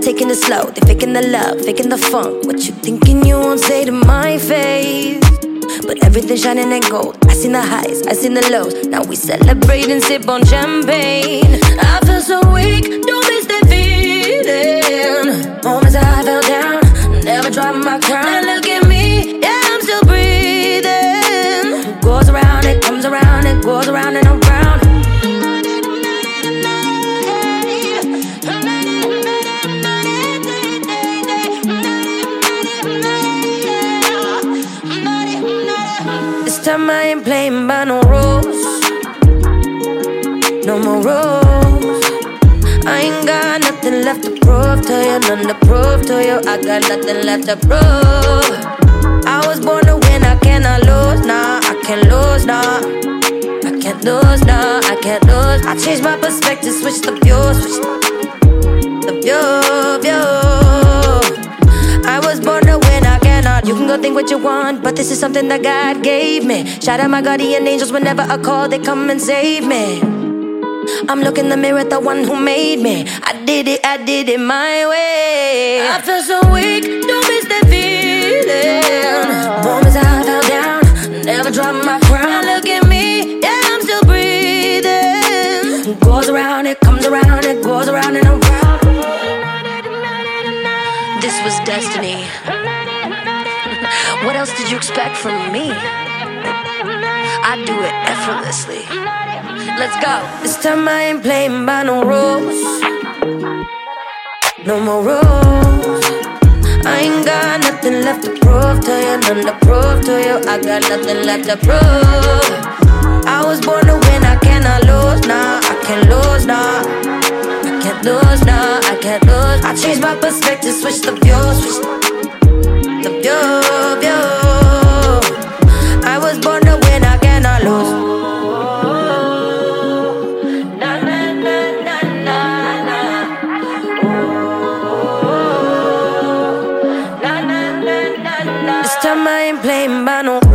taking it slow. They faking the love, faking the funk. What you thinking you won't say to my face? But everything shining in gold. I seen the highs, I seen the lows. Now we celebrate and sip on champagne. I feel so weak, don't miss that feeling. Moments I fell down, never dropped my crown. And look at me, yeah, I'm still breathing. Goes around, it comes around, it goes around and around. This time I ain't playing by no rules. No more rules. I ain't got nothing left to prove to you, none to prove to you. I got nothing left to prove. I was born to win, I cannot lose, nah, I can't lose, nah. I can't lose, nah, I can't lose. I changed my perspective, switch the view, switch the view. I was born to win, I cannot. You can go think what you want, but this is something that God gave me. Shout out my guardian angels, whenever I call, they come and save me. I'm looking in the mirror at the one who made me. I did it my way. I feel so weak, don't miss that feeling. Moments I fell down, never dropped my crown. Look at me, yeah, I'm still breathing. It goes around, it comes around, it goes around and around. This was destiny. What else did you expect from me? I do it effortlessly. Let's go. This time I ain't playing by no rules. No more rules. I ain't got nothing left to prove to you, none to prove to you. I got nothing left to prove. I was born to win, I cannot lose, nah, I can't lose, nah. I can't lose, nah, I can't lose. I changed my perspective, switch the view, switch the view. I was born to win, I cannot lose. This time I ain't playing by no.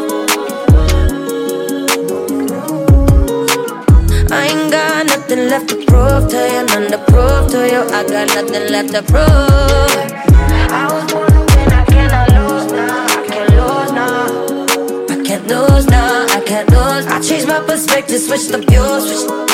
I ain't got nothing left to prove to you, none to prove to you. I got nothing left to prove. I was born to win, I cannot lose, nah, I can't lose, nah. I can't lose, nah, I can't lose. I changed my perspective, switch the view, switch